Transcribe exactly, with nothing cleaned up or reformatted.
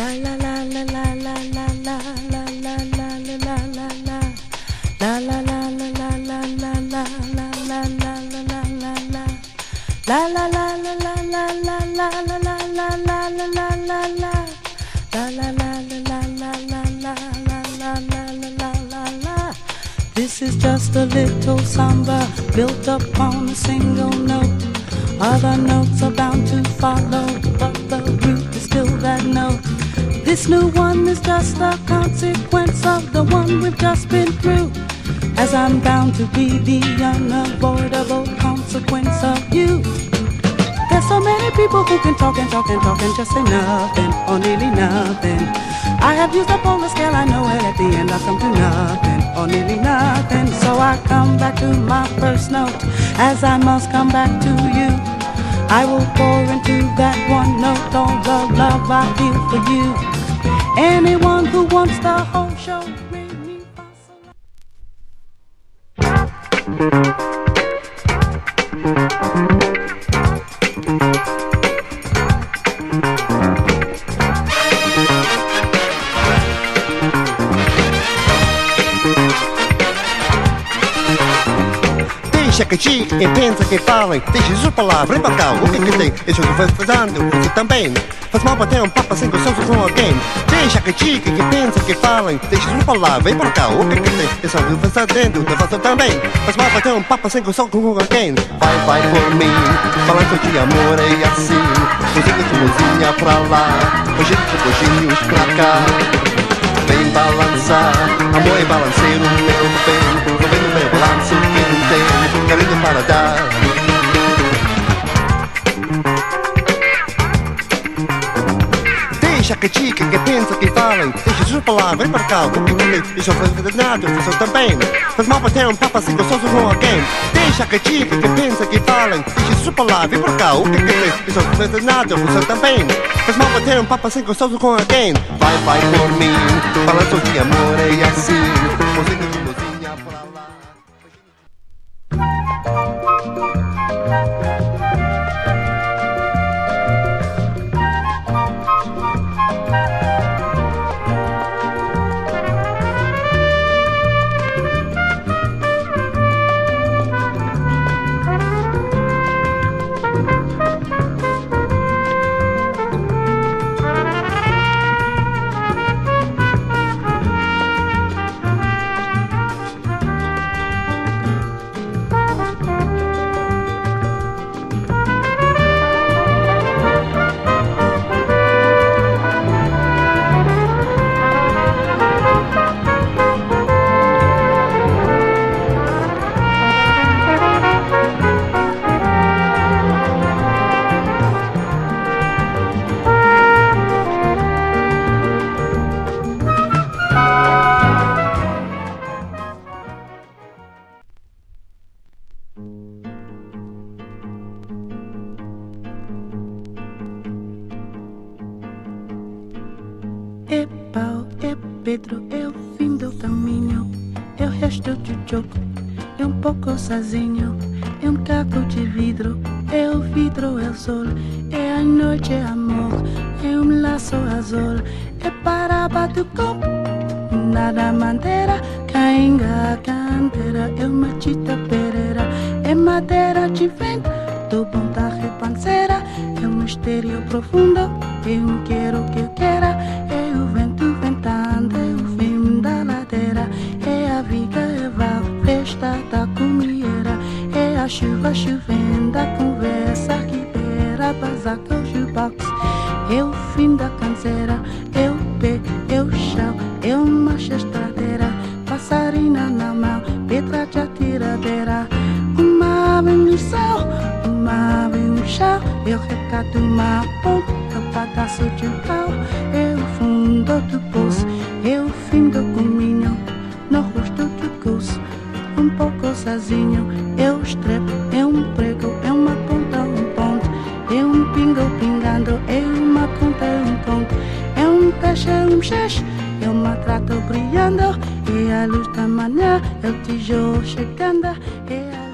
This is just a little samba built upon a single note. Other notes are bound to follow, but the root is still that note. This new one is just a consequence of the one we've just been through, as I'm bound to be the unavoidable consequence of you. There's so many people who can talk and talk and talk and just say nothing, or nearly nothing. I have used up all the scale, I know it at the end I've come to nothing, or nearly nothing. So I come back to my first note, as I must come back to you. I will pour into that one note all the love I feel for you. Anyone who wants the whole show, bring me Deixa que diga quem pensa, quem fala, deixa suas palavras, vem pra cá, o que que tem? Isso que vai fazendo, você também. Faz mal pra ter um papo sem gostoso com alguém. Deixa que diga quem pensa, quem fala, deixa suas palavras, vem pra cá, o que que tem? Isso que vai fazendo, você também. Faz mal pra ter um papo sem gostoso com alguém. Vai, vai por mim, falando de amor é assim. Cozinha de luzinha pra lá, hoje de coxinhos pra cá. Vem balançar, amor é balanceiro, meu bem. Tô vendo meu balanço que não tem, querendo para dar. Deixa que diga, que pensa, que fala, deixa suas palavras, vem para cá, o que que tem? Deixa eu fazer nada, eu faço também. Faz mal para ter um papo assim gostoso com alguém. Deixa que diga, que pensa, que fala, deixa suas palavras, vem para cá, o que que tem? Deixa eu fazer nada, eu faço também. Faz mal para ter um papo assim gostoso com alguém. Vai, vai por mim, falando de amor é assim. Cozinha de luzinha pra lá. É pau, é Pedro, é o fim do caminho, é o resto do jogo, é um pouco sozinho, é um caco de vidro, é o vidro, é o sol, é a noite, é amor, é um laço azul, é para batucão, nada madeira, cainga, canteira, é uma chita pereira, é madeira de vento, do bom da repanceira, é um mistério profundo, é um quero que eu queira, é o vento ventando, é o fim da ladeira, é a vida, é a festa da comieira, é a chuva chovendo, a conversa que beira, basaca, o jukebox, é o fim da canseira, é o pé, é o chão, é uma estradeira, passarina na mão, pedra de atiradeira, uma ave no céu, uma ave no chão, é o recado, uma ponta, é o pedaço de um pau, é o fundo do poço, é o fim do caminho, no rosto do curso, um pouco sozinho, é o estrepo, é um prego, é uma ponta, um ponto, é um pingo pingando, é uma conta, é um conto, é um peixe, é um xexe, é uma trata brilhando, é a luz da manhã, é o tijolo chegando, é a